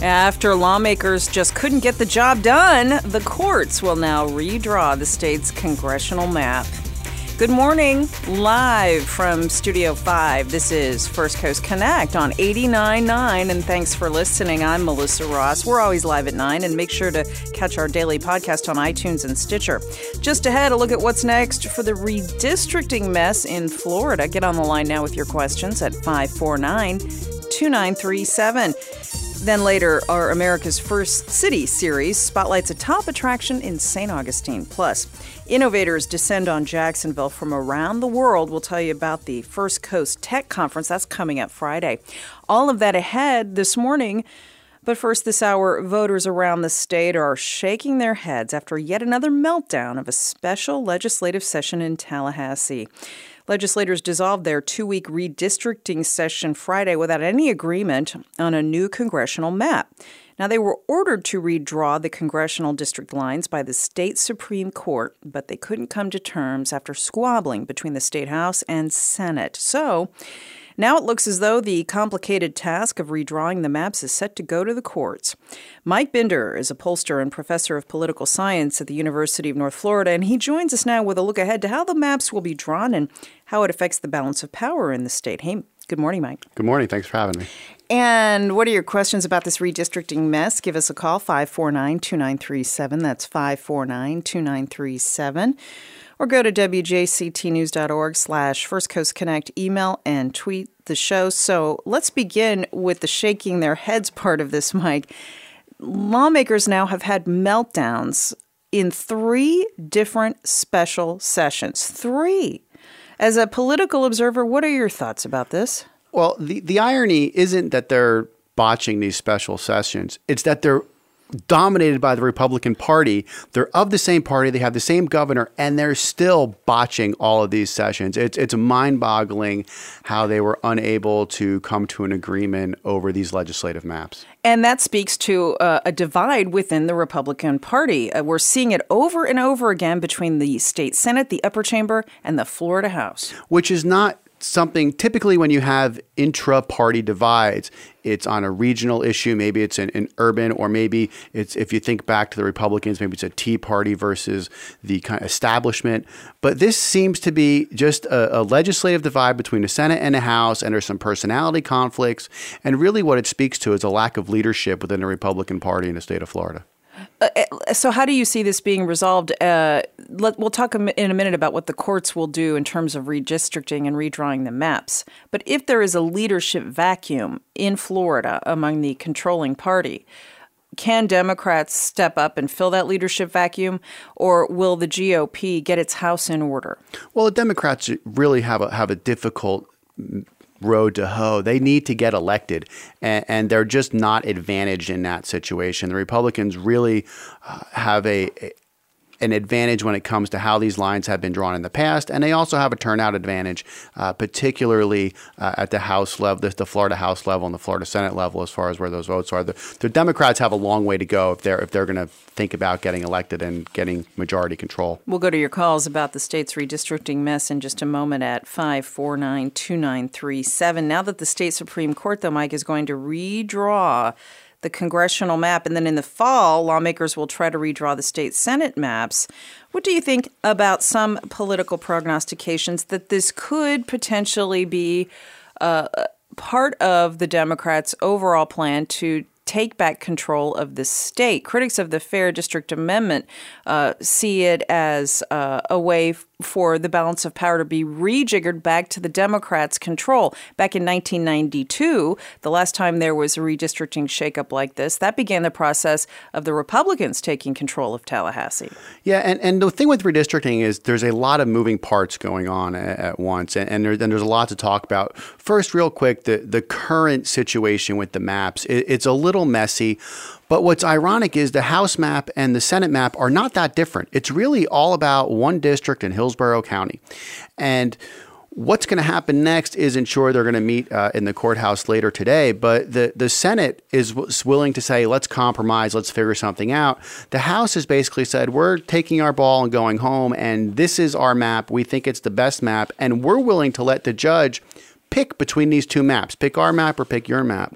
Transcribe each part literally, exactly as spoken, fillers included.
After lawmakers just couldn't get the job done, the courts will now redraw the state's congressional map. Good morning, live from Studio five. This is First Coast Connect on eighty-nine point nine, and thanks for listening. I'm Melissa Ross. We're always live at nine, and make sure to catch our daily podcast on iTunes and Stitcher. Just ahead, a look at what's next for the redistricting mess in Florida. Get on the line now with your questions at five four nine, two nine three seven. Then later, our America's First City series spotlights a top attraction in Saint Augustine. Plus, innovators descend on Jacksonville from around the world. We'll tell you about the First Coast Tech Conference. That's coming up Friday. All of that ahead this morning. But first this hour, voters around the state are shaking their heads after yet another meltdown of a special legislative session in Tallahassee. Legislators dissolved their two-week redistricting session Friday without any agreement on a new congressional map. Now, they were ordered to redraw the congressional district lines by the state Supreme Court, but they couldn't come to terms after squabbling between the State House and Senate. So now it looks as though the complicated task of redrawing the maps is set to go to the courts. Mike Binder is a pollster and professor of political science at the University of North Florida, and he joins us now with a look ahead to how the maps will be drawn and how it affects the balance of power in the state. Hey, good morning, Mike. Good morning. Thanks for having me. And what are your questions about this redistricting mess? Give us a call, five four nine, two nine three seven. That's five four nine, two nine three seven. Or go to W J C T news dot org slash First Coast Connect, email and tweet the show. So let's begin with the shaking their heads part of this, Mike. Lawmakers now have had meltdowns in three different special sessions. Three. As a political observer, what are your thoughts about this? Well, the, the irony isn't that they're botching these special sessions. It's that they're dominated by the Republican Party. They're of the same party. They have the same governor, and they're still botching all of these sessions. It's it's mind-boggling how they were unable to come to an agreement over these legislative maps. And that speaks to uh, a divide within the Republican Party. Uh, we're seeing it over and over again between the state Senate, the upper chamber, and the Florida House. Which is not something typically when you have intra-party divides, it's on a regional issue. Maybe it's an, an urban, or maybe it's, if you think back to the Republicans, maybe it's a Tea Party versus the kind of establishment. But this seems to be just a, a legislative divide between the Senate and the House, and there's some personality conflicts. And really what it speaks to is a lack of leadership within the Republican Party in the state of Florida. Uh, so how do you see this being resolved? Uh, let, we'll talk in a minute about what the courts will do in terms of redistricting and redrawing the maps. But if there is a leadership vacuum in Florida among the controlling party, can Democrats step up and fill that leadership vacuum, or will the G O P get its house in order? Well, the Democrats really have a, have a difficult road to hoe. They need to get elected, and, and they're just not advantaged in that situation. The Republicans really uh, have a, a an advantage when it comes to how these lines have been drawn in the past, and they also have a turnout advantage, uh, particularly uh, at the House level, the, the Florida House level and the Florida Senate level, as far as where those votes are. The, the Democrats have a long way to go if they're if they're going to think about getting elected and getting majority control. We'll go to your calls about the state's redistricting mess in just a moment at five four nine, two nine three seven. Now that the state Supreme Court, though, Mike, is going to redraw the congressional map, and then in the fall, lawmakers will try to redraw the state Senate maps. What do you think about some political prognostications that this could potentially be uh, part of the Democrats' overall plan to take back control of the state? Critics of the Fair District Amendment uh, see it as uh, a way f- for the balance of power to be rejiggered back to the Democrats' control. Back in nineteen ninety-two, the last time there was a redistricting shakeup like this, that began the process of the Republicans taking control of Tallahassee. Yeah, and, and the thing with redistricting is there's a lot of moving parts going on at, at once, and, and, there, and there's a lot to talk about. First, real quick, the, the current situation with the maps, it, it's a little messy. But what's ironic is the House map and the Senate map are not that different. It's really all about one district in Hillsborough County. And what's going to happen next isn't sure. They're going to meet uh, in the courthouse later today. But the, the Senate is w- willing to say, let's compromise, let's figure something out. The House has basically said, we're taking our ball and going home, and this is our map. We think it's the best map, and we're willing to let the judge pick between these two maps. Pick our map or pick your map.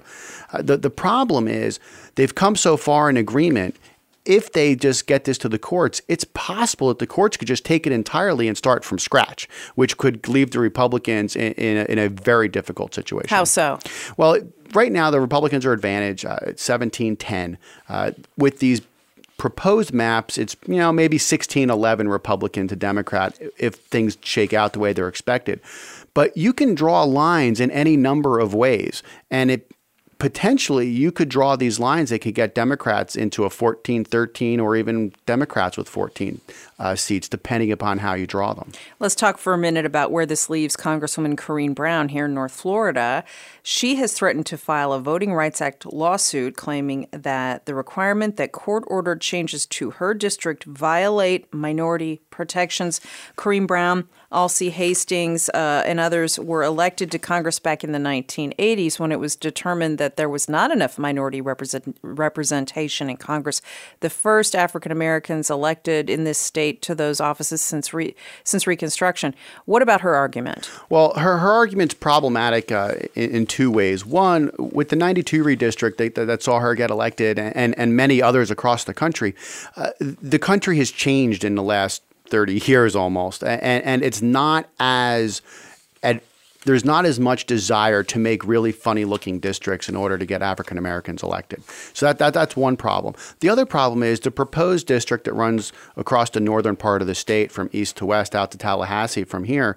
Uh, the, the problem is they've come so far in agreement. If they just get this to the courts, it's possible that the courts could just take it entirely and start from scratch, which could leave the Republicans in, in, a, in a very difficult situation. How so? Well, right now the Republicans are advantaged uh, at seventeen ten. Uh, with these proposed maps, it's you know maybe sixteen eleven Republican to Democrat if things shake out the way they're expected. But you can draw lines in any number of ways, and it potentially you could draw these lines that could get Democrats into a fourteen thirteen or even Democrats with fourteen uh, seats, depending upon how you draw them. Let's talk for a minute about where this leaves Congresswoman Corrine Brown here in North Florida. She has threatened to file a Voting Rights Act lawsuit claiming that the requirement that court-ordered changes to her district violate minority protections. Corrine Brown, Alcee Hastings, uh, and others were elected to Congress back in the nineteen eighties when it was determined that there was not enough minority represent- representation in Congress. The first African Americans elected in this state to those offices since re- since Reconstruction. What about her argument? Well, her, her argument's problematic uh, in, in two ways. One, with the ninety-two redistrict that, that saw her get elected and, and many others across the country, uh, the country has changed in the last thirty years almost. And, and it's not as, at, there's not as much desire to make really funny looking districts in order to get African Americans elected. So that, that that's one problem. The other problem is the proposed district that runs across the northern part of the state from east to west out to Tallahassee from here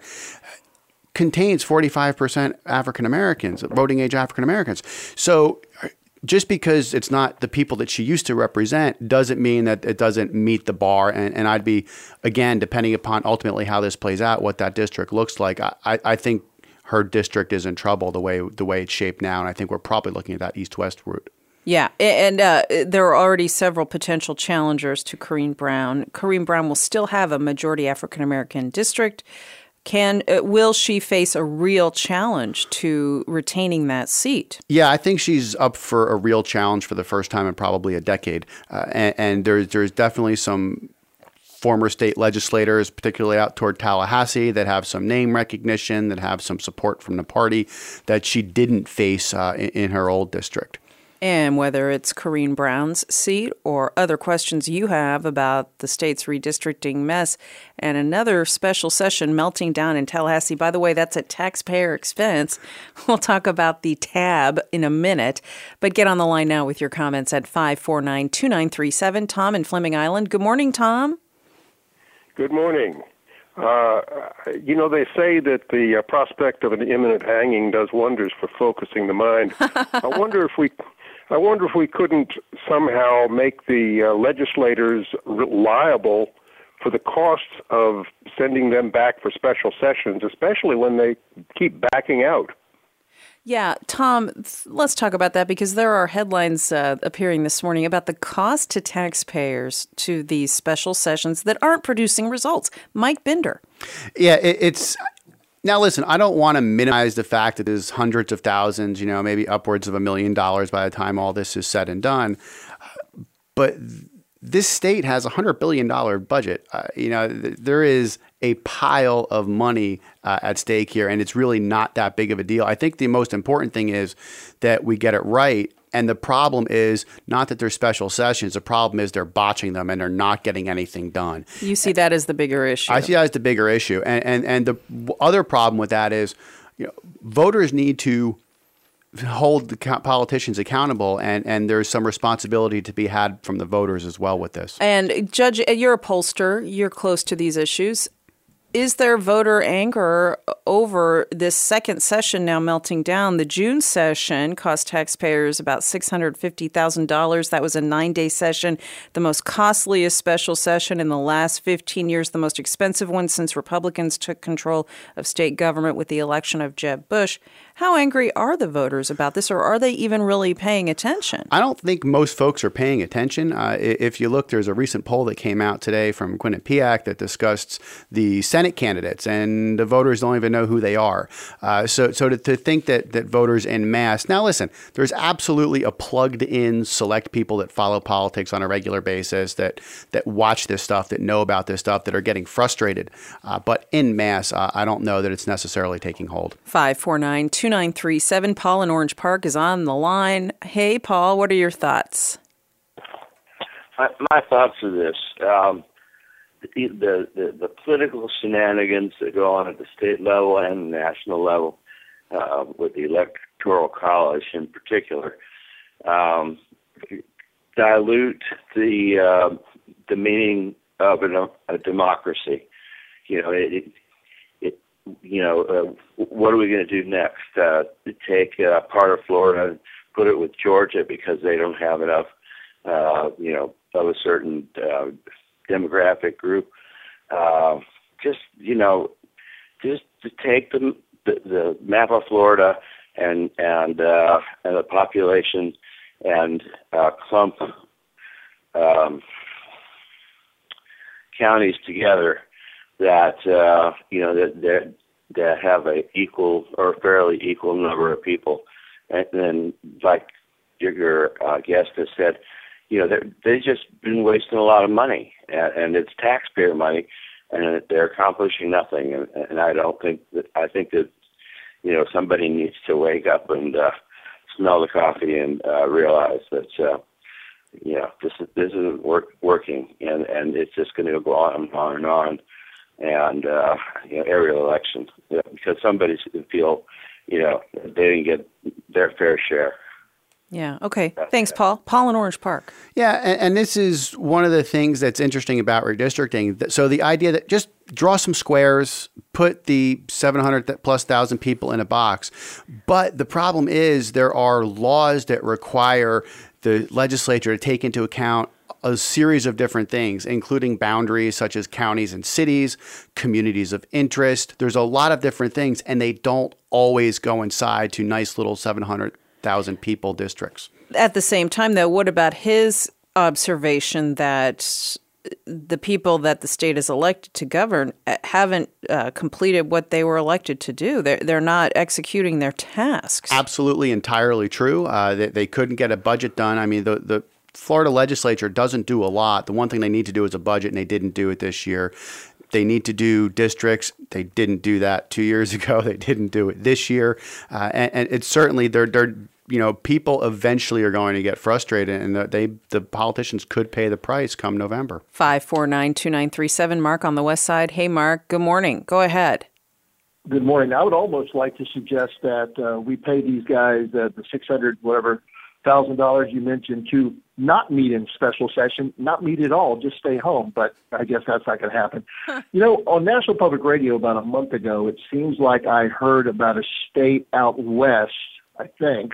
contains forty-five percent African Americans, voting age African Americans. So just because it's not the people that she used to represent doesn't mean that it doesn't meet the bar. And, and I'd be, again, depending upon ultimately how this plays out, what that district looks like, I, I think her district is in trouble the way the way it's shaped now. And I think we're probably looking at that east-west route. Yeah, and uh, there are already several potential challengers to Corrine Brown. Corrine Brown will still have a majority African-American district. Can uh, will she face a real challenge to retaining that seat? Yeah, I think she's up for a real challenge for the first time in probably a decade. Uh, and, and there's there's definitely some former state legislators, particularly out toward Tallahassee, that have some name recognition, that have some support from the party that she didn't face uh, in, in her old district. And whether it's Corrine Brown's seat or other questions you have about the state's redistricting mess and another special session melting down in Tallahassee. By the way, that's at taxpayer expense. We'll talk about the tab in a minute. But get on the line now with your comments at five four nine, two nine three seven. Tom in Fleming Island. Good morning, Tom. Good morning. Uh, you know, they say that the uh, prospect of an imminent hanging does wonders for focusing the mind. I wonder if we... I wonder if we couldn't somehow make the uh, legislators liable for the costs of sending them back for special sessions, especially when they keep backing out. Yeah, Tom, let's talk about that because there are headlines uh, appearing this morning about the cost to taxpayers to these special sessions that aren't producing results. Mike Binder. Yeah, it, it's... Now, listen, I don't want to minimize the fact that there's hundreds of thousands, you know, maybe upwards of a million dollars by the time all this is said and done. But this state has a one hundred billion dollars budget. Uh, you know, th- there is a pile of money uh, at stake here, and it's really not that big of a deal. I think the most important thing is that we get it right. And the problem is not that they're special sessions. The problem is they're botching them and they're not getting anything done. You see that as the bigger issue. I see that as the bigger issue. And and, and the other problem with that is, you know, voters need to hold the politicians accountable, and, and there's some responsibility to be had from the voters as well with this. And Judge, you're a pollster. You're close to these issues. Is there voter anger over this second session now melting down? The June session cost taxpayers about six hundred fifty thousand dollars. That was a nine-day session, the most costliest special session in the last fifteen years, the most expensive one since Republicans took control of state government with the election of Jeb Bush. How angry are the voters about this, or are they even really paying attention? I don't think most folks are paying attention. Uh, if you look, there's a recent poll that came out today from Quinnipiac that discussed the Senate Senate candidates, and the voters don't even know who they are. Uh, so so to, to think that, that voters en masse. Now, listen, there's absolutely a plugged-in select people that follow politics on a regular basis, that that watch this stuff, that know about this stuff, that are getting frustrated. Uh, but en masse, uh, I don't know that it's necessarily taking hold. five four nine, two nine three seven. Paul in Orange Park is on the line. Hey, Paul, what are your thoughts? My, my thoughts are this. Um, the, the, the, the political shenanigans that go on at the state level and the national level, uh, with the Electoral College in particular, um, dilute the uh, the meaning of a, a democracy. You know, it, it, it you know, uh, what are we going to do next? Uh, take uh, part of Florida and put it with Georgia because they don't have enough, uh, you know, of a certain uh, demographic group. Uh, just, you know, just to take the, the, the map of Florida and and uh, and the population and uh, clump um, counties together that uh, you know that that that have a equal or fairly equal number of people, and then like your, your uh, guest has said, you know, they've just been wasting a lot of money, and, and it's taxpayer money, and they're accomplishing nothing. And, and I don't think that I think that you know somebody needs to wake up and uh, smell the coffee and uh, realize that uh, you know this this isn't work, working, and and it's just going to go on and on and on, and uh, you know, every election, you know, because somebody's going to feel you know they didn't get their fair share. Yeah. Okay. Thanks, Paul. Paul in Orange Park. Yeah. And, and this is one of the things that's interesting about redistricting. So the idea that just draw some squares, put the seven hundred plus thousand people in a box. But the problem is there are laws that require the legislature to take into account a series of different things, including boundaries such as counties and cities, communities of interest. There's a lot of different things, and they don't always go inside to nice little seven hundred thousand people districts. At the same time, though, what about his observation that the people that the state is elected to govern haven't uh, completed what they were elected to do? They're, they're not executing their tasks. Absolutely, entirely true. Uh, they, they couldn't get a budget done. I mean, the, the Florida legislature doesn't do a lot. The one thing they need to do is a budget, and they didn't do it this year. They need to do districts. They didn't do that two years ago. They didn't do it this year. Uh, and, and it's certainly, they're, they're you know, people eventually are going to get frustrated, and they the politicians could pay the price come November. five four nine, two nine three seven. Mark on the west side. Hey, Mark. Good morning. Go ahead. Good morning. I would almost like to suggest that uh, we pay these guys uh, the six hundred whatever thousand dollars you mentioned to not meet in special session, not meet at all, just stay home. But I guess that's not going to happen. Huh. You know, on National Public Radio about a month ago, it seems like I heard about a state out west, I think,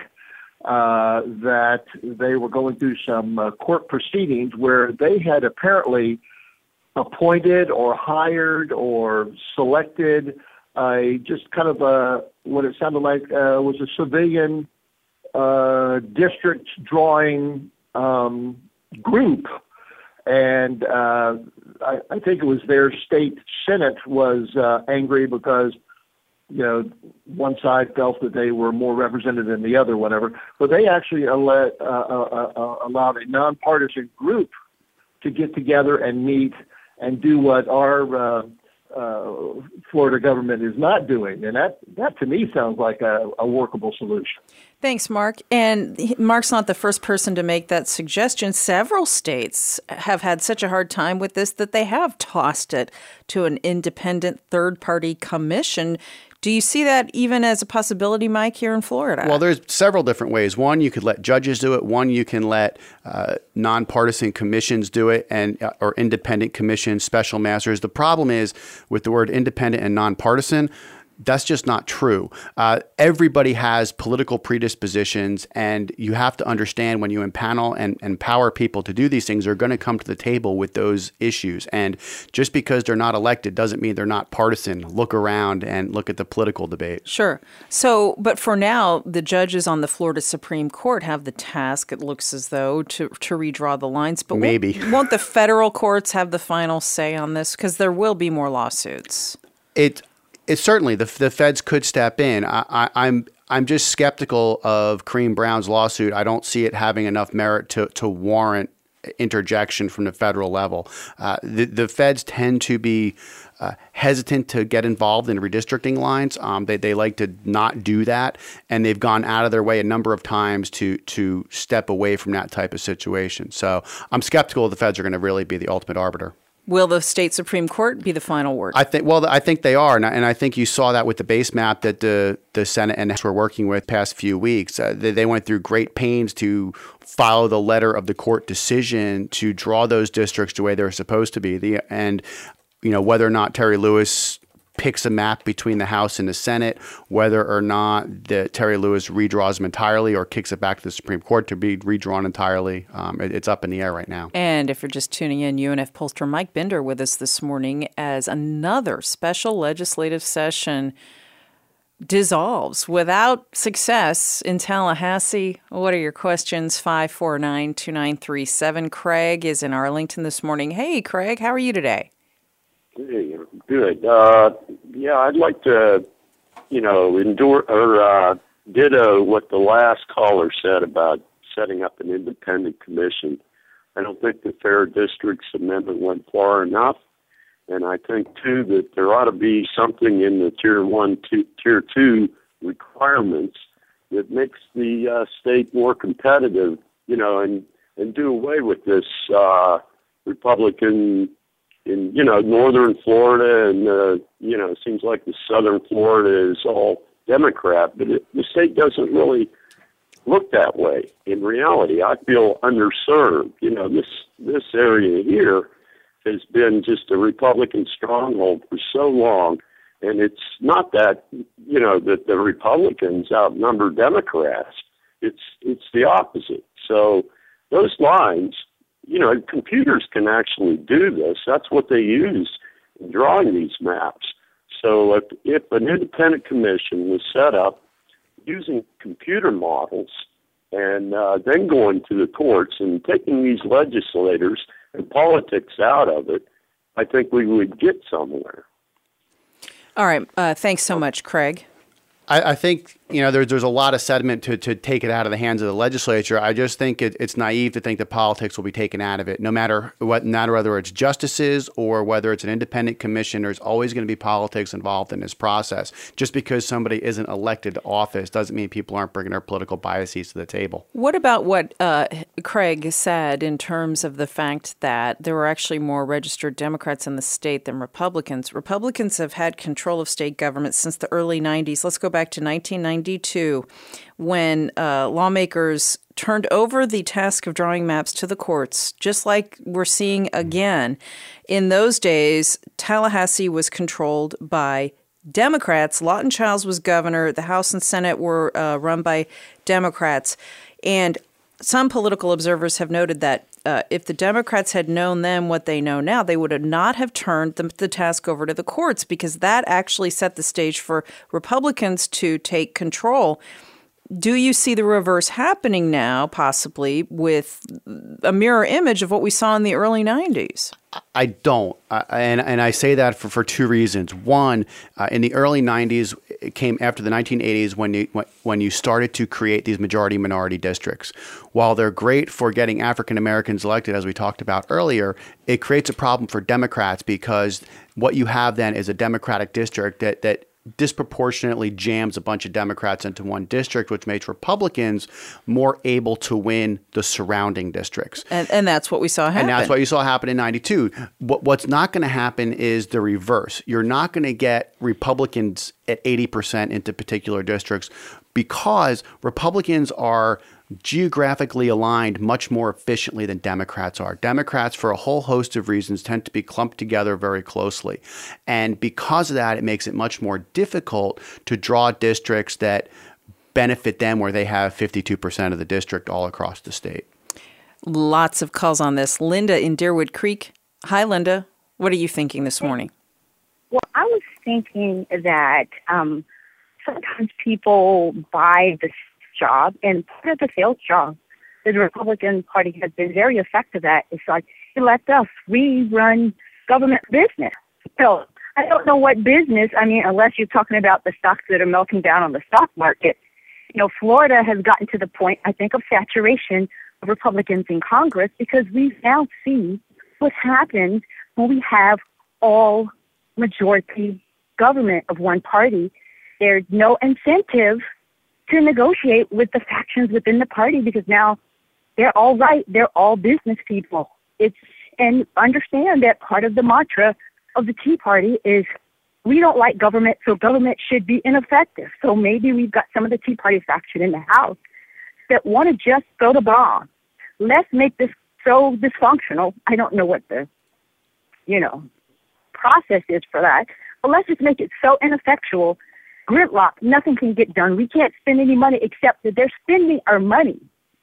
uh, that they were going through some uh, court proceedings where they had apparently appointed or hired or selected a just kind of a, what it sounded like uh, was a civilian uh, district drawing um, group. And uh, I, I think it was their state senate was uh, angry because, you know, one side felt that they were more represented than the other, whatever. But they actually allowed, uh, uh, uh, allowed a nonpartisan group to get together and meet and do what our uh, uh, Florida government is not doing. And that, that to me sounds like a, a workable solution. Thanks, Mark. And Mark's not the first person to make that suggestion. Several states have had such a hard time with this that they have tossed it to an independent third-party commission. Do you see that even as a possibility, Mike, here in Florida? Well, there's several different ways. One, you could let judges do it. One, you can let uh, nonpartisan commissions do it, and uh, or independent commissions, special masters. The problem is with the word independent and nonpartisan, that's just not true. Uh, everybody has political predispositions, and you have to understand when you empanel and empower people to do these things, they're going to come to the table with those issues. And just because they're not elected doesn't mean they're not partisan. Look around and look at the political debate. Sure. So, but for now, the judges on the Florida Supreme Court have the task, it looks as though, to, to redraw the lines. But maybe. Won't, won't the federal courts have the final say on this? Because there will be more lawsuits. It it certainly the the feds could step in. I, I, I'm I'm just skeptical of Kareem Brown's lawsuit. I don't see it having enough merit to to warrant interjection from the federal level. Uh, the the feds tend to be uh, hesitant to get involved in redistricting lines. Um, they they like to not do that, and they've gone out of their way a number of times to to step away from that type of situation. So I'm skeptical the feds are going to really be the ultimate arbiter. Will the state Supreme Court be the final word? I think. Well, I think they are, and I, and I think you saw that with the base map that the the Senate and House were working with past few weeks. Uh, they, they went through great pains to follow the letter of the court decision to draw those districts the way they're supposed to be. The and you know whether or not Terry Lewis picks a map between the House and the Senate, whether or not the Terry Lewis redraws them entirely or kicks it back to the Supreme Court to be redrawn entirely. Um, it, it's up in the air right now. And if you're just tuning in, U N F pollster Mike Binder with us this morning as another special legislative session dissolves without success in Tallahassee. What are your questions? five four nine, two nine three seven. Craig is in Arlington this morning. Hey, Craig, how are you today? Hey, good. Uh, yeah, I'd like to, you know, endure or uh, ditto what the last caller said about setting up an independent commission. I don't think the Fair Districts Amendment went far enough, and I think too that there ought to be something in the Tier One, two, Tier Two requirements that makes the uh, state more competitive, you know, and and do away with this uh, Republican. In, you know, northern Florida and, uh, you know, it seems like the southern Florida is all Democrat, but it, the state doesn't really look that way. In reality, I feel underserved. You know, this, this area here has been just a Republican stronghold for so long, and it's not that, you know, that the Republicans outnumber Democrats. It's, it's the opposite. So those lines, you know, computers can actually do this. That's what they use in drawing these maps. So if, if an independent commission was set up using computer models and uh, then going to the courts and taking these legislators and politics out of it, I think we would get somewhere. All right. Uh, thanks so much, Craig. I, I think, you know, there's there's a lot of sentiment to, to take it out of the hands of the legislature. I just think it, it's naive to think that politics will be taken out of it. No matter what, no matter whether it's justices or whether it's an independent commission, there's always going to be politics involved in this process. Just because somebody isn't elected to office doesn't mean people aren't bringing their political biases to the table. What about what uh, Craig said in terms of the fact that there were actually more registered Democrats in the state than Republicans? Republicans have had control of state government since the early nineties. Let's go back to nineteen ninety-two, when uh, lawmakers turned over the task of drawing maps to the courts, just like we're seeing again. In those days, Tallahassee was controlled by Democrats. Lawton Chiles was governor. The House and Senate were uh, run by Democrats. And some political observers have noted that uh, if the Democrats had known then what they know now, they would have not have turned the, the task over to the courts, because that actually set the stage for Republicans to take control. Do you see the reverse happening now, possibly, with a mirror image of what we saw in the early nineties? I don't. Uh, and, and I say that for, for two reasons. One, uh, in the early nineties, it came after the nineteen eighties when you, when you started to create these majority-minority districts. While they're great for getting African Americans elected, as we talked about earlier, it creates a problem for Democrats, because what you have then is a Democratic district that that disproportionately jams a bunch of Democrats into one district, which makes Republicans more able to win the surrounding districts. And, and that's what we saw happen. And that's what you saw happen in ninety-two. What, what's not going to happen is the reverse. You're not going to get Republicans at eighty percent into particular districts, because Republicans are geographically aligned much more efficiently than Democrats are. Democrats, for a whole host of reasons, tend to be clumped together very closely. And because of that, it makes it much more difficult to draw districts that benefit them where they have fifty-two percent of the district all across the state. Lots of calls on this. Linda in Deerwood Creek. Hi, Linda. What are you thinking this morning? Well, I was thinking that um, sometimes people buy the job, and part of the sales job that the Republican Party has been very effective at is like, let us, we run government business. So I don't know what business, I mean, unless you're talking about the stocks that are melting down on the stock market. You know, Florida has gotten to the point, I think, of saturation of Republicans in Congress because we now see what happens when we have all majority government of one party. There's no incentive to negotiate with the factions within the party because now they're all right. They're all business people. It's and understand that part of the mantra of the Tea Party is we don't like government, so government should be ineffective. So maybe we've got some of the Tea Party faction in the House that want to just throw the bomb. Let's make this so dysfunctional. I don't know what the, you know, process is for that, but let's just make it so ineffectual. Gridlock, nothing can get done. We can't spend any money except that they're spending our money.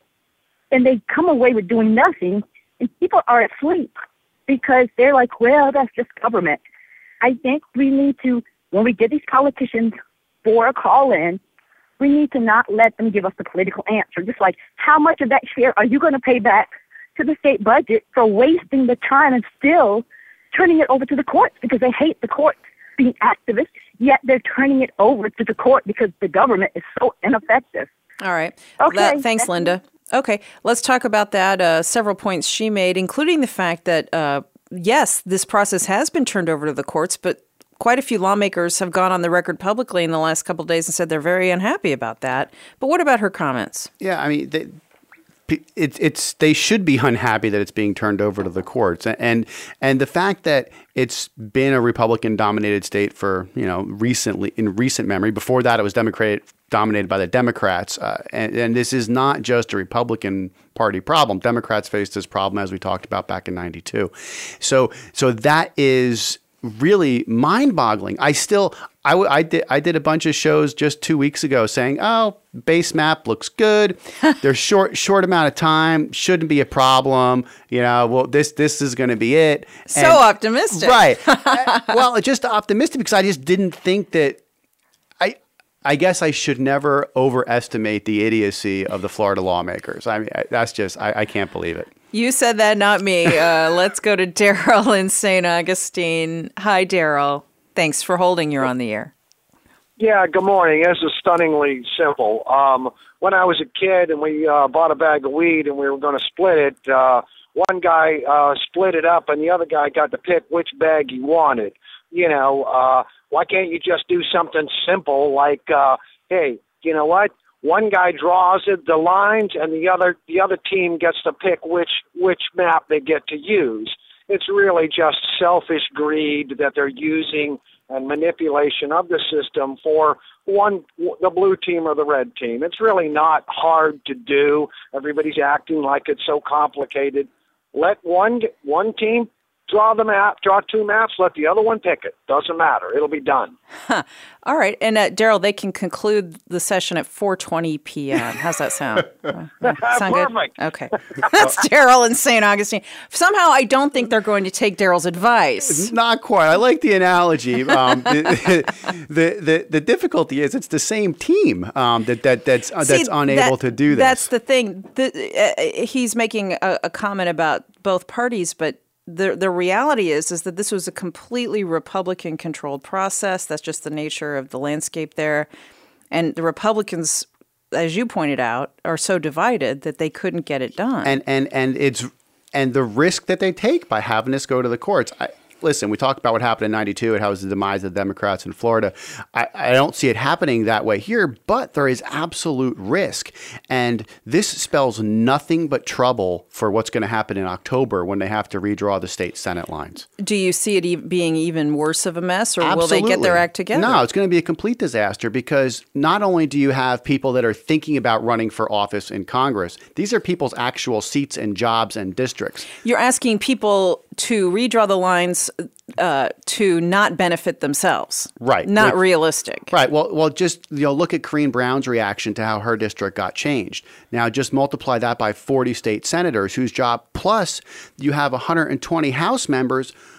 And they come away with doing nothing, and people are asleep because they're like, well, that's just government. I think we need to, when we get these politicians for a call-in, we need to not let them give us the political answer. Just like, how much of that share are you going to pay back to the state budget for wasting the time and still turning it over to the courts because they hate the courts being activists, yet they're turning it over to the court because the government is so ineffective. All right. Okay. That, thanks, Linda. Okay, let's talk about that. Uh, several points she made, including the fact that, uh, yes, this process has been turned over to the courts, but quite a few lawmakers have gone on the record publicly in the last couple of days and said they're very unhappy about that. But what about her comments? Yeah, I mean, they, it's it's they should be unhappy that it's being turned over to the courts, and and the fact that it's been a Republican-dominated state for, you know, recently in recent memory. Before that, it was Democratic. Dominated by the Democrats. Uh, and, and this is not just a Republican Party problem. Democrats faced this problem, as we talked about back in ninety-two. So so that is really mind-boggling. I still, I, w- I, did, I did a bunch of shows just two weeks ago saying, oh, base map looks good. There's short short amount of time. Shouldn't be a problem. You know, well, this this is going to be it. So and, optimistic. Right. Well, just optimistic because I just didn't think that, I guess I should never overestimate the idiocy of the Florida lawmakers. I mean, that's just, I, I can't believe it. You said that, not me. Uh, let's go to Daryl in Saint Augustine. Hi, Daryl. Thanks for holding. You're on the air. Yeah, good morning. This is stunningly simple. Um, when I was a kid and we uh, bought a bag of weed and we were going to split it, uh, one guy uh, split it up and the other guy got to pick which bag he wanted. You know, uh, why can't you just do something simple like, uh, hey, you know what? One guy draws it, the lines, and the other the other team gets to pick which which map they get to use. It's really just selfish greed that they're using and manipulation of the system for one, the blue team or the red team. It's really not hard to do. Everybody's acting like it's so complicated. Let one one team draw the map, draw two maps, let the other one pick it. Doesn't matter. It'll be done. Huh. All right. And uh, Daryl, they can conclude the session at four twenty p.m. How's that sound? Uh, sound Perfect. Good? Okay. That's Daryl in Saint Augustine. Somehow I don't think they're going to take Daryl's advice. Not quite. I like the analogy. Um, the, the, the the difficulty is it's the same team um, that, that that's uh, See, that's unable that, to do this. That's the thing. The, uh, he's making a, a comment about both parties, but The the reality is is that this was a completely Republican-controlled process. That's just the nature of the landscape there. And the Republicans, as you pointed out, are so divided that they couldn't get it done. And and and it's and the risk that they take by having this go to the courts. I, listen, we talked about what happened in ninety-two and how it was the demise of the Democrats in Florida. I, I don't see it happening that way here, but there is absolute risk. And this spells nothing but trouble for what's going to happen in October when they have to redraw the state Senate lines. Do you see it e- being even worse of a mess, or Absolutely. will they get their act together? No, it's going to be a complete disaster because not only do you have people that are thinking about running for office in Congress, these are people's actual seats and jobs and districts. You're asking people to redraw the lines uh, to not benefit themselves. Right. Not Which, realistic. Right. Well, well, just, you know, look at Corrine Brown's reaction to how her district got changed. Now, just multiply that by forty state senators whose job, plus you have one hundred twenty House members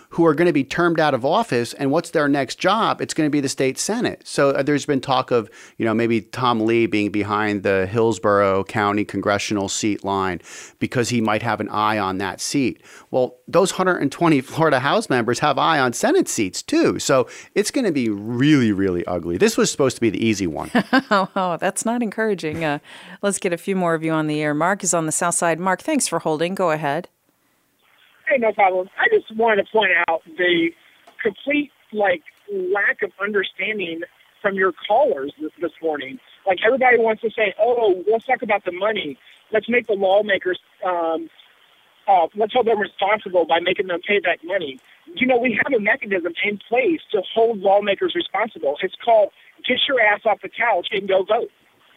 who are going to be termed out of office. And what's their next job? It's going to be the state Senate. So uh, there's been talk of, you know, maybe Tom Lee being behind the Hillsborough County congressional seat line because he might have an eye on that seat. Well, those one hundred twenty Florida House members have eye on Senate seats too. So it's going to be really, really ugly. This was supposed to be the easy one. oh, oh, that's not encouraging. Uh, let's get a few more of you on the air. Mark is on the south side. Mark, thanks for holding. Go ahead. Hey, no problem. I just wanted to point out the complete, like, lack of understanding from your callers this, this morning. Like, everybody wants to say, oh, let's talk about the money. Let's make the lawmakers, um, uh, let's hold them responsible by making them pay that money. You know, we have a mechanism in place to hold lawmakers responsible. It's called get your ass off the couch and go vote.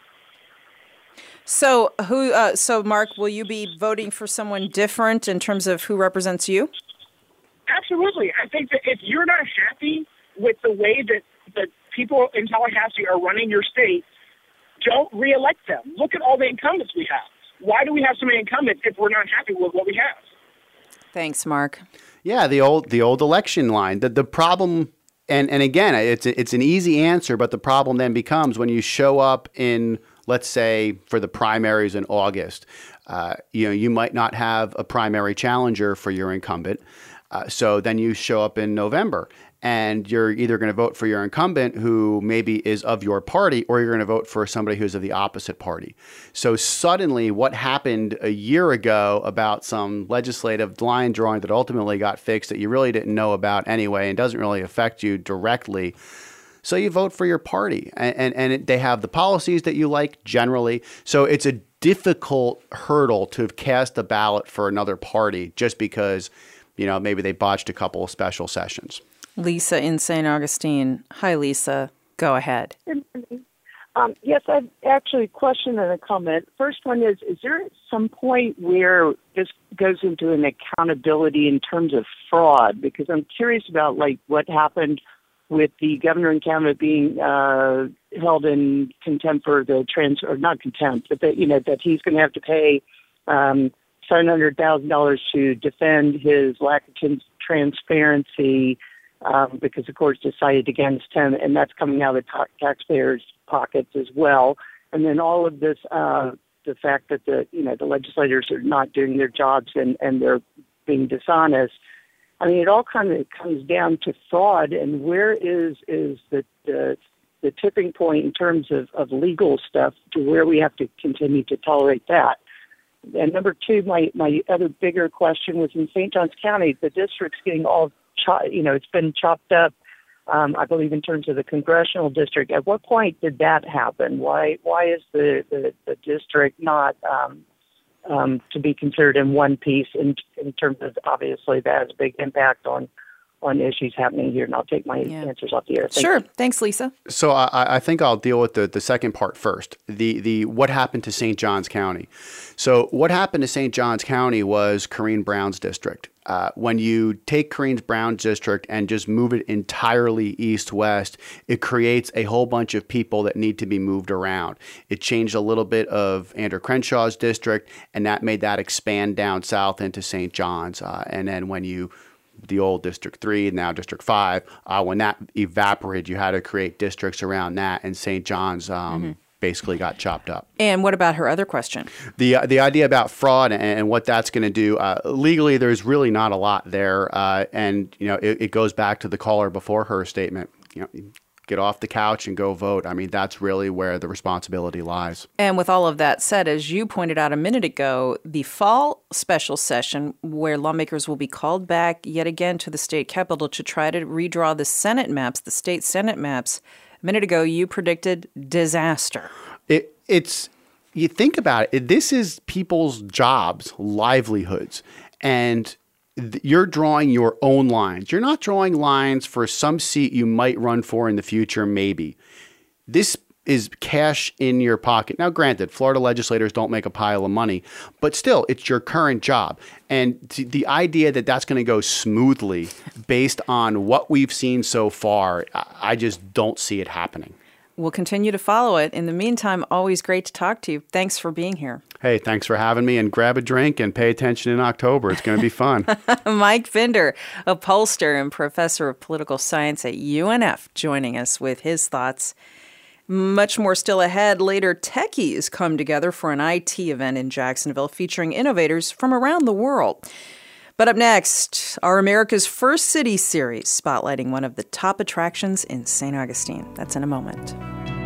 So, who? Uh, so, Mark, will you be voting for someone different in terms of who represents you? Absolutely. I think that if you're not happy with the way that the people in Tallahassee are running your state, don't reelect them. Look at all the incumbents we have. Why do we have so many incumbents if we're not happy with what we have? Thanks, Mark. Yeah, the old the old election line. The the problem, and and again, it's it's an easy answer, but the problem then becomes when you show up in, let's say, for the primaries in August, uh, you know, you might not have a primary challenger for your incumbent. Uh, so then you show up in November and you're either going to vote for your incumbent who maybe is of your party, or you're going to vote for somebody who's of the opposite party. So suddenly what happened a year ago about some legislative line drawing that ultimately got fixed that you really didn't know about anyway and doesn't really affect you directly. So you vote for your party, and, and, and it, they have the policies that you like generally. So it's a difficult hurdle to cast a ballot for another party just because, you know, maybe they botched a couple of special sessions. Lisa in Saint Augustine. Hi, Lisa. Go ahead. Um, yes, I have actually a question and a comment. First one is, is there some point where this goes into an accountability in terms of fraud? Because I'm curious about, like, what happened with the governor in Canada being uh, held in contempt for the trans, or not contempt, but that, you know, that he's going to have to pay um, seven hundred thousand dollars to defend his lack of transparency um, because the courts decided against him, and that's coming out of the ta- taxpayers' pockets as well. And then all of this, uh, the fact that the, you know, the legislators are not doing their jobs and, and they're being dishonest. I mean, it all kind of comes down to fraud, and where is is the the, the tipping point in terms of, of legal stuff to where we have to continue to tolerate that. And number two, my, my other bigger question was in Saint Johns County, the district's getting all, cho- you know, it's been chopped up, um, I believe, in terms of the congressional district. At what point did that happen? Why why is the, the, the district not um, um, to be considered in one piece in, in terms of, obviously, that has a big impact on on issues happening here, and I'll take my yeah. answers off the air. Thank sure. you. Thanks, Lisa. So I, I think I'll deal with the, the second part first, the the what happened to Saint Johns County. So what happened to Saint Johns County was Corrine Brown's district. Uh, when you take Corrine Brown's district and just move it entirely east-west, it creates a whole bunch of people that need to be moved around. It changed a little bit of Andrew Crenshaw's district, and that made that expand down south into Saint John's. Uh, and then when you the old District three, now District five, uh, when that evaporated, you had to create districts around that, and Saint John's um, mm-hmm. basically got chopped up. And what about her other question? The uh, the idea about fraud and, and what that's going to do, uh, legally, there's really not a lot there. Uh, and, you know, it, it goes back to the caller before her statement. You know, get off the couch and go vote. I mean, that's really where the responsibility lies. And with all of that said, as you pointed out a minute ago, the fall special session where lawmakers will be called back yet again to the state capitol to try to redraw the Senate maps, the state Senate maps. A minute ago, you predicted disaster. It, it's, you think about it, this is people's jobs, livelihoods, and you're drawing your own lines. You're not drawing lines for some seat you might run for in the future, maybe. This is cash in your pocket. Now, granted, Florida legislators don't make a pile of money, but still, it's your current job. And the idea that that's going to go smoothly based on what we've seen so far, I just don't see it happening. we'll continue to follow it. In the meantime, always great to talk to you. Thanks for being here. Hey, thanks for having me, and grab a drink and pay attention in October. It's going to be fun. Mike Finder, a pollster and professor of political science at U N F, joining us with his thoughts. Much more still ahead. Later, techies come together for an I T event in Jacksonville featuring innovators from around the world. But up next, our America's First City series, spotlighting one of the top attractions in Saint Augustine. That's in a moment.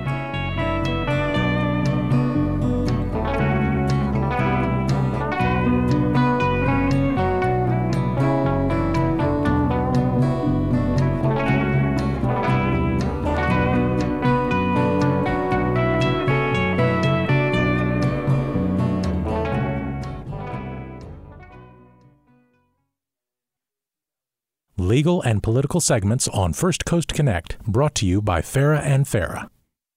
Legal and political segments on First Coast Connect, brought to you by Farah and Farah.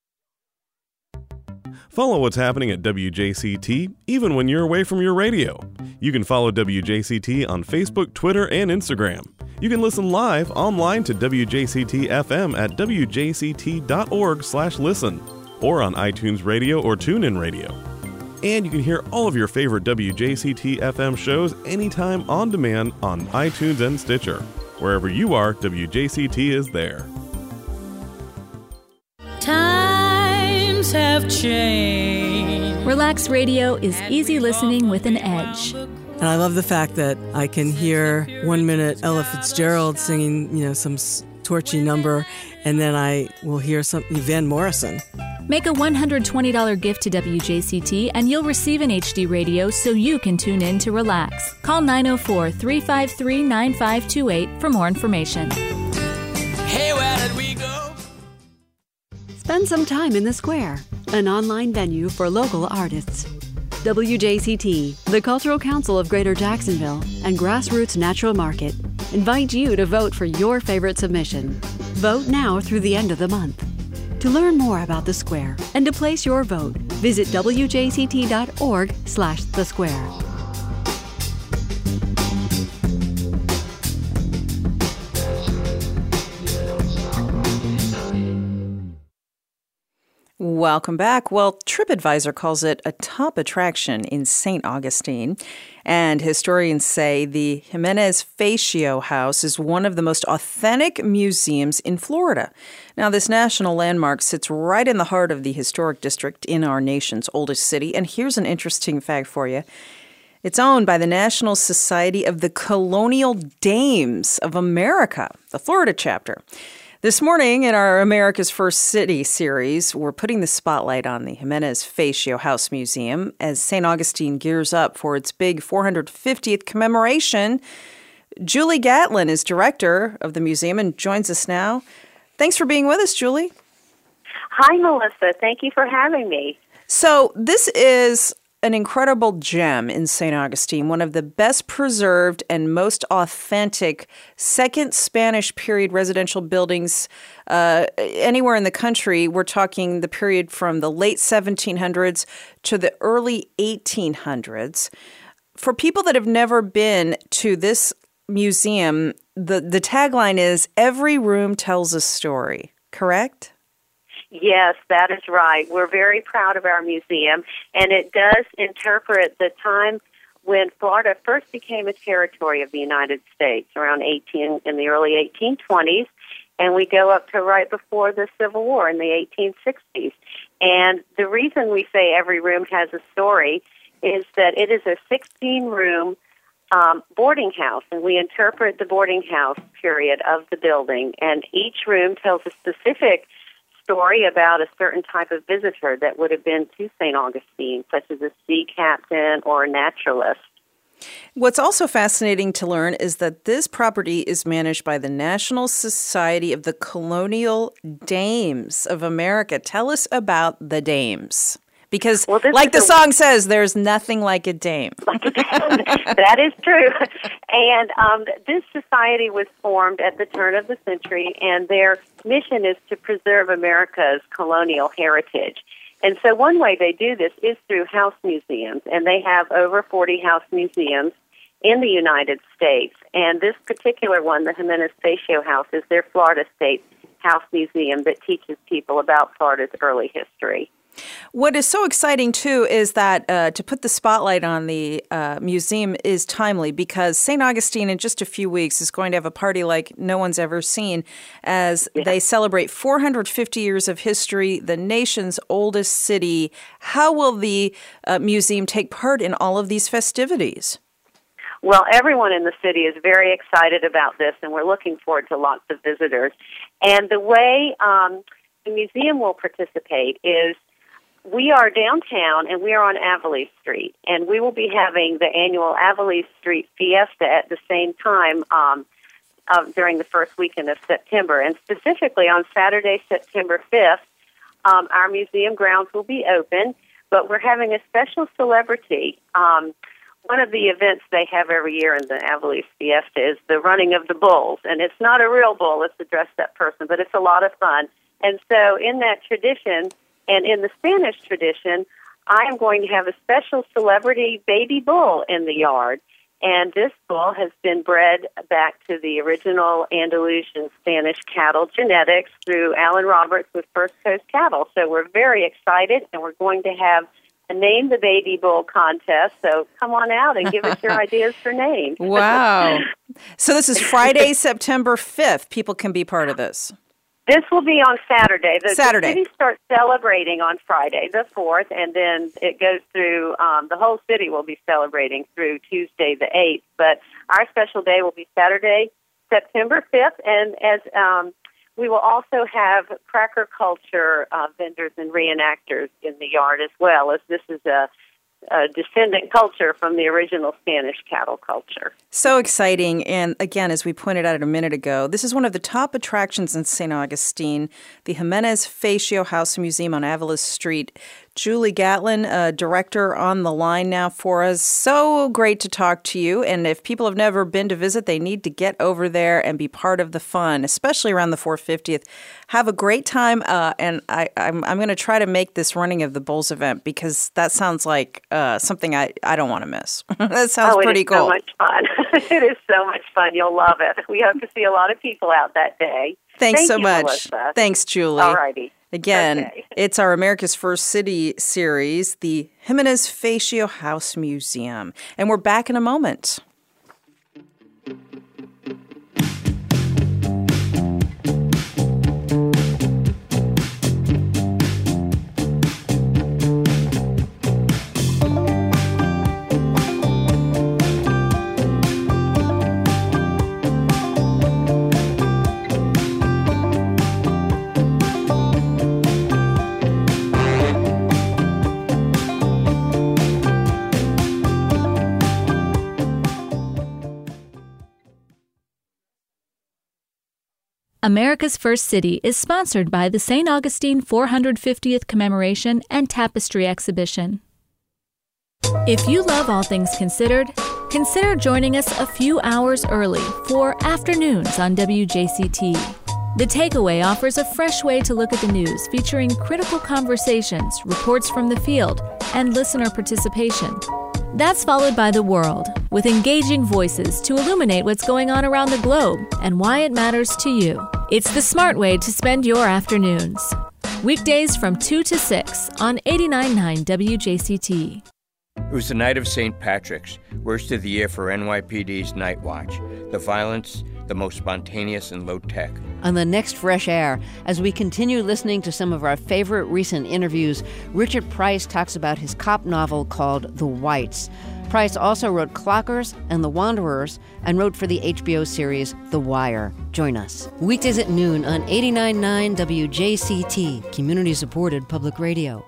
Follow what's happening at W J C T even when you're away from your radio. You can follow W J C T on Facebook, Twitter, and Instagram. You can listen live online to W J C T F M at w j c t dot org slash listen or on iTunes Radio or TuneIn Radio. And you can hear all of your favorite W J C T F M shows anytime on demand on iTunes and Stitcher. Wherever you are, W J C T is there. Times have changed. Relax Radio is easy listening with an edge. And I love the fact that I can hear one minute Ella Fitzgerald singing, you know, some torchy number, and then I will hear some Van Morrison. Make a one hundred twenty dollars gift to W J C T and you'll receive an H D radio so you can tune in to relax. Call nine oh four, three five three, nine five two eight for more information. Hey, where did we go? Spend some time in the Square, an online venue for local artists. W J C T, the Cultural Council of Greater Jacksonville, and Grassroots Natural Market invite you to vote for your favorite submission. Vote now through the end of the month. To learn more about the Square and to place your vote, visit w j c t dot org slash the square. Welcome back. Well, TripAdvisor calls it a top attraction in Saint Augustine, and historians say the Jimenez Facio House is one of the most authentic museums in Florida. Now, this national landmark sits right in the heart of the historic district in our nation's oldest city, and here's an interesting fact for you. It's owned by the National Society of the Colonial Dames of America, the Florida chapter. This morning in our America's First City series, we're putting the spotlight on the Jimenez Facio House Museum as Saint Augustine gears up for its big four hundred fiftieth commemoration. Julie Gatlin is director of the museum and joins us now. Thanks for being with us, Julie. Hi, Melissa. Thank you for having me. So this is an incredible gem in Saint Augustine, one of the best preserved and most authentic second Spanish period residential buildings uh, anywhere in the country. We're talking the period from the late seventeen hundreds to the early eighteen hundreds. For people that have never been to this museum, the, the tagline is, "Every room tells a story," correct? Yes, that is right. We're very proud of our museum, and it does interpret the time when Florida first became a territory of the United States, around eighteen in the early eighteen twenties, and we go up to right before the Civil War in the eighteen sixties. And the reason we say every room has a story is that it is a sixteen-room um, boarding house, and we interpret the boarding house period of the building, and each room tells a specific story about a certain type of visitor that would have been to Saint Augustine, such as a sea captain or a naturalist. What's also fascinating to learn is that this property is managed by the National Society of the Colonial Dames of America. Tell us about the dames. Because, well, like the a, song says, there's nothing like a dame. Like a dame. That is true. And um, this society was formed at the turn of the century, and their mission is to preserve America's colonial heritage. And so one way they do this is through house museums, and they have over forty house museums in the United States. And this particular one, the Jimenez Facio House, is their Florida State House Museum that teaches people about Florida's early history. What is so exciting, too, is that uh, to put the spotlight on the uh, museum is timely because Saint Augustine in just a few weeks is going to have a party like no one's ever seen as yeah. they celebrate four hundred fifty years of history, the nation's oldest city. How will the uh, museum take part in all of these festivities? Well, everyone in the city is very excited about this, and we're looking forward to lots of visitors. And the way um, the museum will participate is we are downtown, and we are on Avalice Street, and we will be having the annual Avalice Street Fiesta at the same time um, uh, during the first weekend of September. And specifically on Saturday, September fifth, um, our museum grounds will be open, but we're having a special celebrity. Um, one of the events they have every year in the Avalice Fiesta is the running of the bulls, and it's not a real bull, it's a dressed-up person, but it's a lot of fun. And so in that tradition, and in the Spanish tradition, I am going to have a special celebrity baby bull in the yard. And this bull has been bred back to the original Andalusian Spanish cattle genetics through Alan Roberts with First Coast Cattle. So we're very excited, and we're going to have a Name the Baby Bull contest. So come on out and give us your ideas for names. Wow. So this is Friday, September fifth. People can be part of this. This will be on Saturday. The, Saturday. The city starts celebrating on Friday, the fourth, and then it goes through, um, the whole city will be celebrating through Tuesday the eighth. But our special day will be Saturday, September fifth, and as um, we will also have cracker culture uh, vendors and reenactors in the yard as well, as this is a a descendant culture from the original Spanish cattle culture. So exciting. And again, as we pointed out a minute ago, this is one of the top attractions in Saint Augustine, the Jimenez Facio House Museum on Avalice Street. Julie Gatlin, uh, director on the line now for us. So great to talk to you. And if people have never been to visit, they need to get over there and be part of the fun, especially around the four hundred fiftieth. Have a great time. Uh, and I, I'm, I'm going to try to make this Running of the Bulls event because that sounds like uh, something I, I don't want to miss. That sounds oh, pretty it is cool. so much fun. It is so much fun. You'll love it. We hope to see a lot of people out that day. Thanks Thank so you, much. Melissa. Thanks, Julie. All righty. Again, okay. It's our America's First City series, the Jimenez Facio House Museum. And we're back in a moment. America's First City is sponsored by the Saint Augustine four hundred fiftieth Commemoration and Tapestry Exhibition. If you love All Things Considered, consider joining us a few hours early for Afternoons on W J C T. The Takeaway offers a fresh way to look at the news featuring critical conversations, reports from the field, and listener participation. That's followed by The World, with engaging voices to illuminate what's going on around the globe and why it matters to you. It's the smart way to spend your afternoons. Weekdays from two to six on eighty-nine point nine W J C T. It was the night of Saint Patrick's, worst of the year for N Y P D's Night Watch. The violence, the most spontaneous and low-tech. On the next Fresh Air, as we continue listening to some of our favorite recent interviews, Richard Price talks about his cop novel called The Whites. Price also wrote Clockers and The Wanderers and wrote for the H B O series The Wire. Join us. Weekdays at noon on eighty-nine point nine W J C T, community-supported public radio.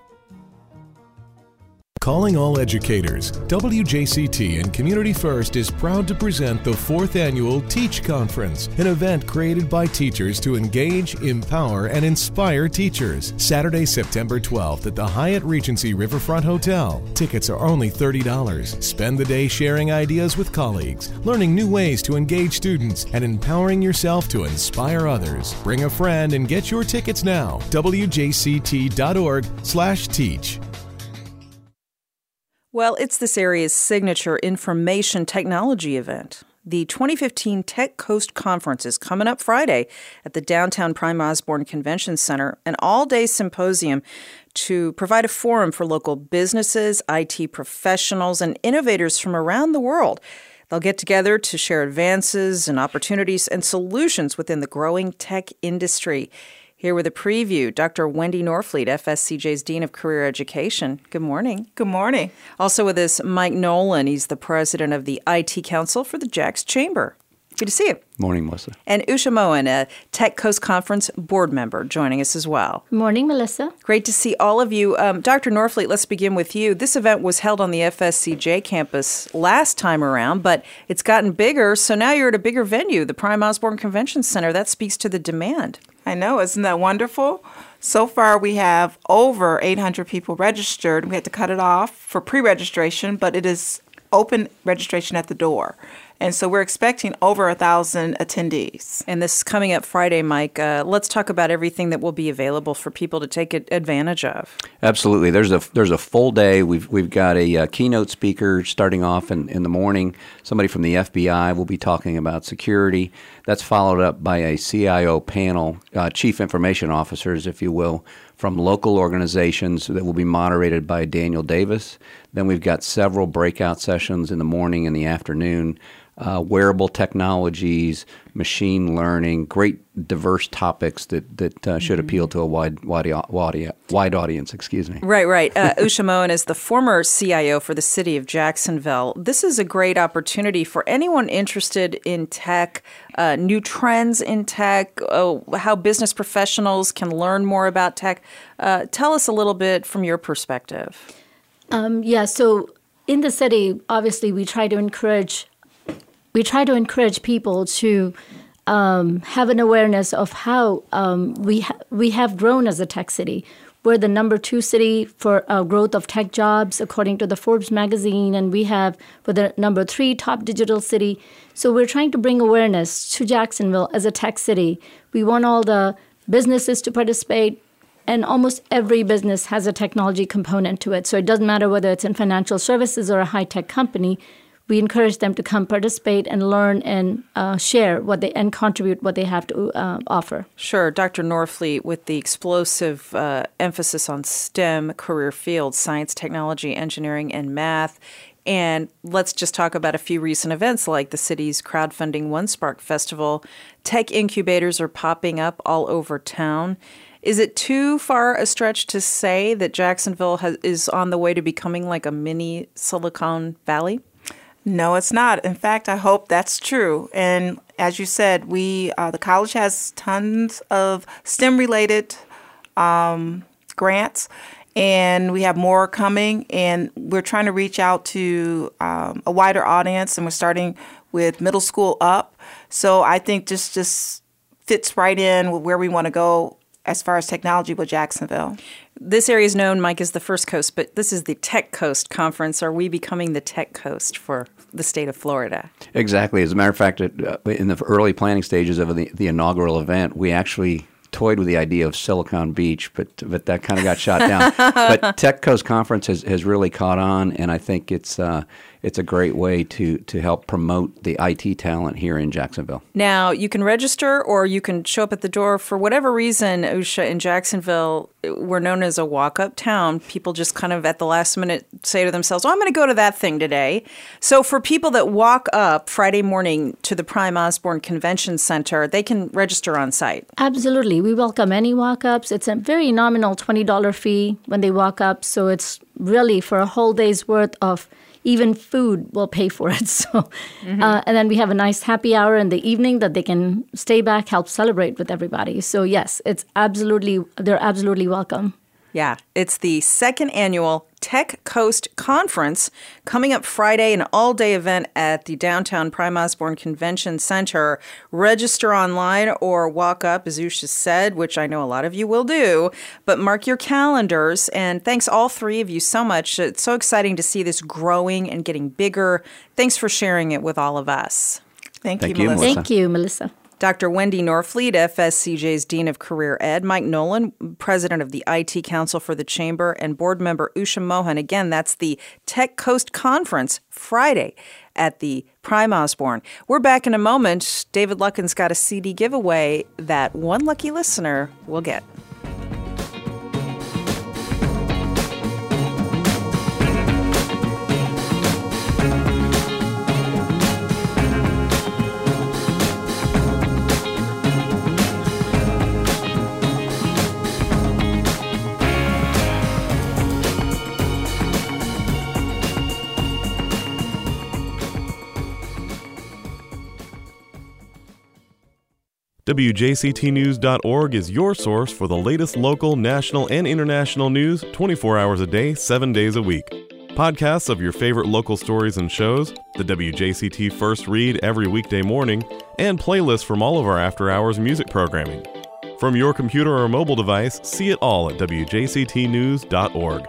Calling all educators, W J C T and Community First is proud to present the fourth annual Teach Conference, an event created by teachers to engage, empower, and inspire teachers. Saturday, September twelfth at the Hyatt Regency Riverfront Hotel. Tickets are only thirty dollars. Spend the day sharing ideas with colleagues, learning new ways to engage students, and empowering yourself to inspire others. Bring a friend and get your tickets now. W J C T dot org slash teach. Well, it's this area's signature information technology event. The twenty fifteen Tech Coast Conference is coming up Friday at the downtown Prime Osborne Convention Center, an all-day symposium to provide a forum for local businesses, I T professionals, and innovators from around the world. They'll get together to share advances and opportunities and solutions within the growing tech industry. Here with a preview, Doctor Wendy Norfleet, F S C J's Dean of Career Education. Good morning. Good morning. Also with us, Mike Nolan. He's the president of the I T Council for the Jax Chamber. Good to see you. Morning, Melissa. And Usha Mohan, a Tech Coast Conference board member, joining us as well. Good morning, Melissa. Great to see all of you. Um, Doctor Norfleet, let's begin with you. This event was held on the F S C J campus last time around, but it's gotten bigger, so now you're at a bigger venue, the Prime Osborne Convention Center. That speaks to the demand. I know. Isn't that wonderful? So far, we have over eight hundred people registered. We had to cut it off for pre-registration, but it is open registration at the door. And so we're expecting over a thousand attendees. And this is coming up Friday, Mike. Uh, let's talk about everything that will be available for people to take advantage of. Absolutely. There's a there's a full day. We've we've got a, a keynote speaker starting off in, in the morning. Somebody from the F B I will be talking about security. That's followed up by a C I O panel, uh, chief information officers, if you will, from local organizations that will be moderated by Daniel Davis. Then we've got several breakout sessions in the morning and the afternoon. Uh, wearable technologies, machine learning, great diverse topics that that uh, should appeal to a wide wide wide, wide audience. Excuse me. Right, right. Uh, Usha Mohan is the former C I O for the city of Jacksonville. This is a great opportunity for anyone interested in tech, uh, new trends in tech, uh, how business professionals can learn more about tech. Uh, tell us a little bit from your perspective. Um, yeah. So in the city, obviously, we try to encourage. We try to encourage people to um, have an awareness of how um, we ha- we have grown as a tech city. We're the number two city for uh, growth of tech jobs, according to the Forbes magazine, and we have we're the number three top digital city. So we're trying to bring awareness to Jacksonville as a tech city. We want all the businesses to participate, and almost every business has a technology component to it. So it doesn't matter whether it's in financial services or a high-tech company. We encourage them to come participate and learn and uh, share what they and contribute what they have to uh, offer. Sure. Doctor Norfleet, with the explosive uh, emphasis on STEM career fields, science, technology, engineering, and math. And let's just talk about a few recent events like the city's crowdfunding OneSpark Festival. Tech incubators are popping up all over town. Is it too far a stretch to say that Jacksonville has, is on the way to becoming like a mini Silicon Valley? No, it's not. In fact, I hope that's true. And as you said, we uh, the college has tons of STEM-related um, grants, and we have more coming. And we're trying to reach out to um, a wider audience, and we're starting with middle school up. So I think this just fits right in with where we want to go as far as technology with Jacksonville. This area is known, Mike, as the First Coast, but this is the Tech Coast Conference. Are we becoming the Tech Coast for the state of Florida? Exactly. As a matter of fact, in the early planning stages of the, the inaugural event, we actually toyed with the idea of Silicon Beach, but but that kind of got shot down. But Tech Coast Conference has, has really caught on, and I think it's uh, it's a great way to to help promote the I T talent here in Jacksonville. Now, you can register or you can show up at the door. For whatever reason, Usha, in Jacksonville, we're known as a walk-up town. People just kind of at the last minute say to themselves, oh, I'm going to go to that thing today. So for people that walk up Friday morning to the Prime Osborne Convention Center, they can register on site. Absolutely. We welcome any walk-ups. It's a very nominal twenty dollars fee when they walk up. So it's really for a whole day's worth of even food will pay for it. So, mm-hmm. uh, and then we have a nice happy hour in the evening that they can stay back, help celebrate with everybody. So yes, it's absolutely, they're absolutely welcome. Yeah, it's the second annual Tech Coast Conference coming up Friday, an all-day event at the downtown Prime Osborne Convention Center. Register online or walk up, as Usha said, which I know a lot of you will do, but mark your calendars. And thanks all three of you so much. It's so exciting to see this growing and getting bigger. Thanks for sharing it with all of us. Thank, Thank you, you, Melissa. Melissa. Thank you, Melissa. Doctor Wendy Norfleet, F S C J's Dean of Career Ed, Mike Nolan, President of the I T Council for the Chamber, and Board Member Usha Mohan. Again, that's the Tech Coast Conference Friday at the Prime Osborne. We're back in a moment. David Luckin's got a C D giveaway that one lucky listener will get. W J C T news dot org is your source for the latest local, national, and international news twenty-four hours a day, seven days a week. Podcasts of your favorite local stories and shows, the W J C T First Read every weekday morning, and playlists from all of our after-hours music programming. From your computer or mobile device, see it all at W J C T news dot org.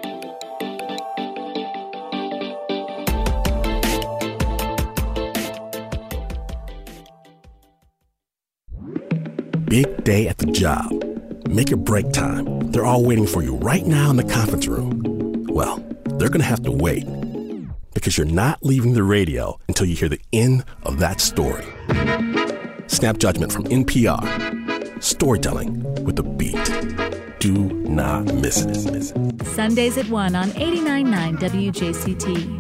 Big day at the job. Make it break time. They're all waiting for you right now in the conference room. Well, they're going to have to wait because you're not leaving the radio until you hear the end of that story. Snap Judgment from N P R. Storytelling with a beat. Do not miss it. Sundays at one on eighty-nine point nine W J C T.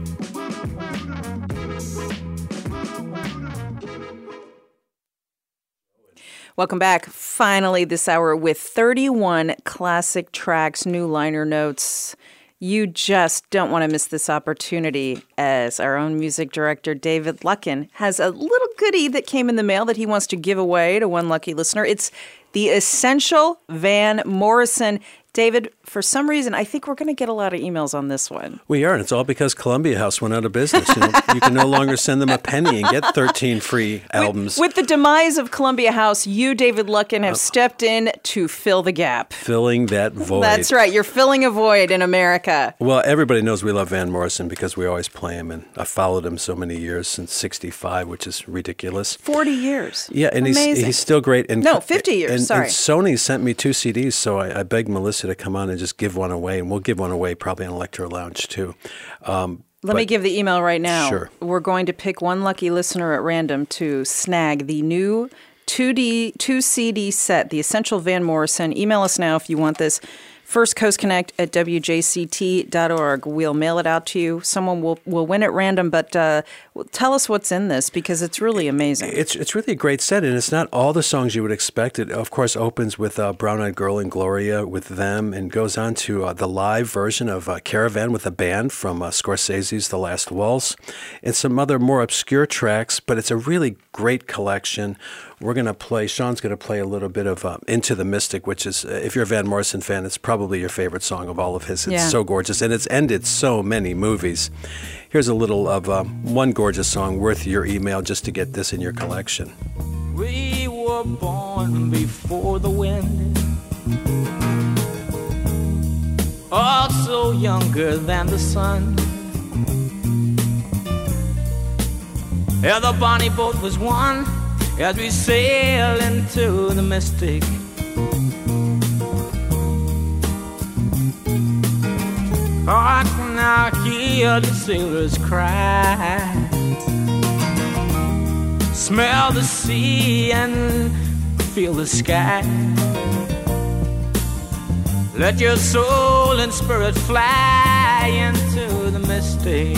Welcome back. Finally, this hour with thirty-one classic tracks, new liner notes. You just don't want to miss this opportunity, as our own music director, David Luckin, has a little goodie that came in the mail that he wants to give away to one lucky listener. It's the Essential Van Morrison. David, for some reason, I think we're going to get a lot of emails on this one. We are, and it's all because Columbia House went out of business. You know, you can no longer send them a penny and get thirteen free albums. With, with the demise of Columbia House, you, David Luckin, have uh, stepped in to fill the gap. Filling that void. That's right. You're filling a void in America. Well, everybody knows we love Van Morrison because we always play him, and I've followed him so many years, since sixty-five, which is ridiculous. forty years. Yeah, and Amazing. he's he's still great. And, no, fifty years, and, sorry. And Sony sent me two C Ds, so I, I begged Melissa to come on and just give one away, and we'll give one away probably on Electro Lounge too. Um, Let me give the email right now. Sure. We're going to pick one lucky listener at random to snag the new two D, two C D set, the Essential Van Morrison. Email us now if you want this. First Coast Connect at W J C T dot org. We'll mail it out to you. Someone will will win at random, but uh, tell us what's in this because it's really amazing. It's it's really a great set, and it's not all the songs you would expect. It, of course, opens with uh, Brown Eyed Girl and Gloria with them and goes on to uh, the live version of uh, Caravan with a band from uh, Scorsese's The Last Waltz and some other more obscure tracks, but it's a really great collection. We're going to play, Sean's going to play a little bit of uh, Into the Mystic, which is, uh, if you're a Van Morrison fan, it's probably your favorite song of all of his. It's yeah. so gorgeous, and it's ended so many movies. Here's a little of uh, one gorgeous song worth your email just to get this in your collection. We were born before the wind, also younger than the sun. Yeah, the bonnie boat was one as we sail into the mystic. I can now hear the sailors cry, smell the sea and feel the sky. Let your soul and spirit fly into the mystic.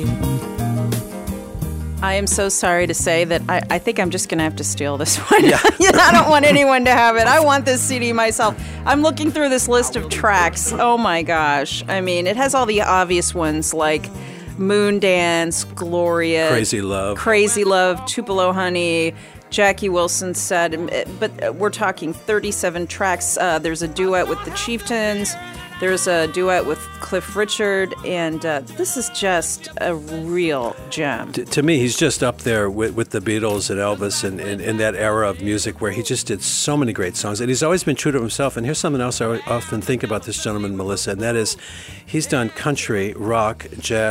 I am so sorry to say that I, I think I'm just going to have to steal this one. Yeah. I don't want anyone to have it. I want this C D myself. I'm looking through this list of tracks. Oh, my gosh. I mean, it has all the obvious ones like Moondance, Gloria. Crazy Love. Crazy Love, Tupelo Honey, Jackie Wilson said. But we're talking thirty-seven tracks. Uh, there's a duet with the Chieftains. There's a duet with Cliff Richard, and uh, this is just a real gem. To, to me, he's just up there with, with the Beatles and Elvis and in that era of music where he just did so many great songs. And he's always been true to himself. And here's something else I often think about this gentleman, Melissa, and that is he's done country, rock, jazz,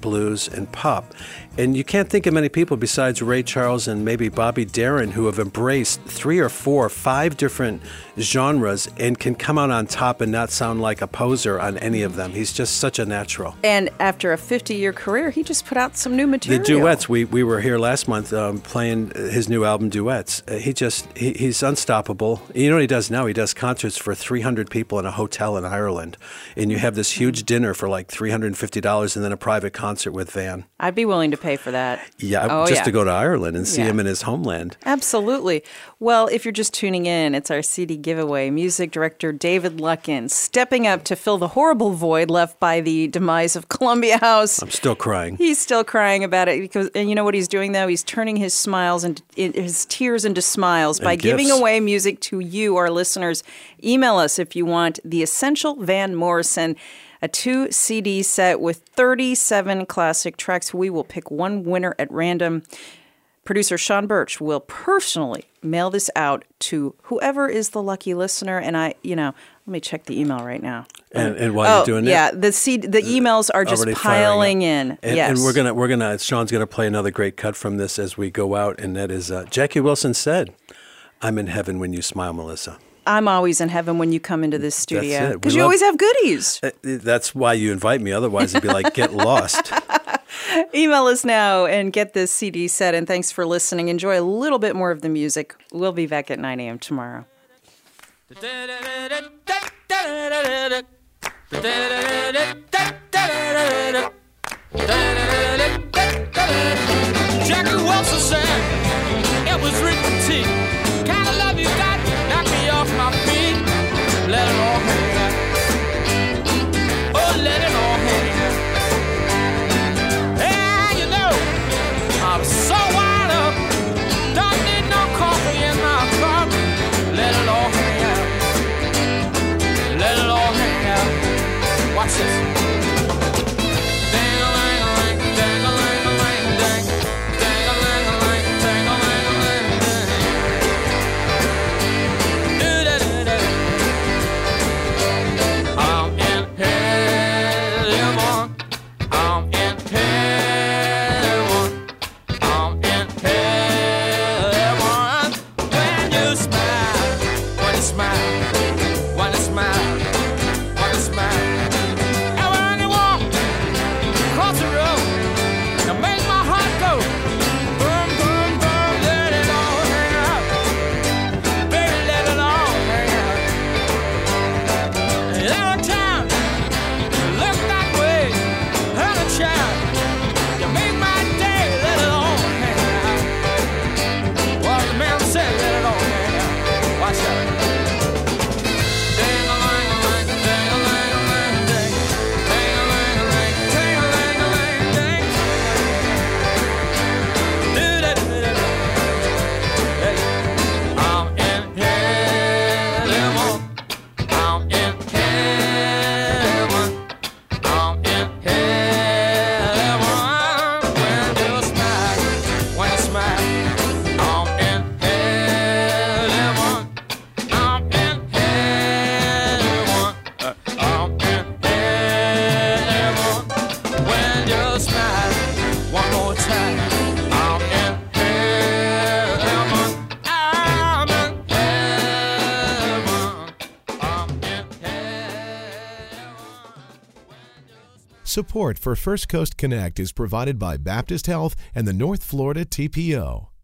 blues, and pop. And you can't think of many people besides Ray Charles and maybe Bobby Darin who have embraced three or four, five different genres and can come out on top and not sound like a poser on any of them. He's just such a natural. And after a fifty-year career, he just put out some new material. The duets, we, we were here last month um, playing his new album, Duets. Uh, he just, he, he's unstoppable. You know what he does now? He does concerts for three hundred people in a hotel in Ireland. And you have this huge dinner for like three hundred fifty dollars and then a private concert with Van. I'd be willing to pay for that. Yeah, oh, just yeah. to go to Ireland and see yeah. him in his homeland. Absolutely. Well, if you're just tuning in, it's our C D giveaway. Music director David Luckin stepping up to fill the horrible void left by the demise of Columbia House. I'm still crying. He's still crying about it because, and you know what he's doing though? He's turning his smiles and his tears into smiles by and giving gifts. away music to you, our listeners. Email us if you want the Essential Van Morrison, a two C D set with thirty-seven classic tracks. We will pick one winner at random. Producer Sean Birch will personally mail this out to whoever is the lucky listener. And I, you know, let me check the email right now. And, and while oh, you're doing that, yeah, the C- the emails are just piling in. And, yes, and we're gonna we're gonna Sean's gonna play another great cut from this as we go out, and that is uh, Jackie Wilson said, "I'm in heaven when you smile, Melissa." I'm always in heaven when you come into this studio because you love, always have goodies. Uh, that's why you invite me. Otherwise, it'd be like get lost. Email us now and get this C D set. And thanks for listening. Enjoy a little bit more of the music. We'll be back at nine a.m. tomorrow. Jackie Wilson said it was arithmetic. Kind of love you got knock me off my feet. Let it all hang out. Oh, let it all hang out. Yeah, you know, I'm so wired up. Don't need no coffee in my cup. Let it all hang out. Let it all hang out. Watch this. Support for First Coast Connect is provided by Baptist Health and the North Florida T P O.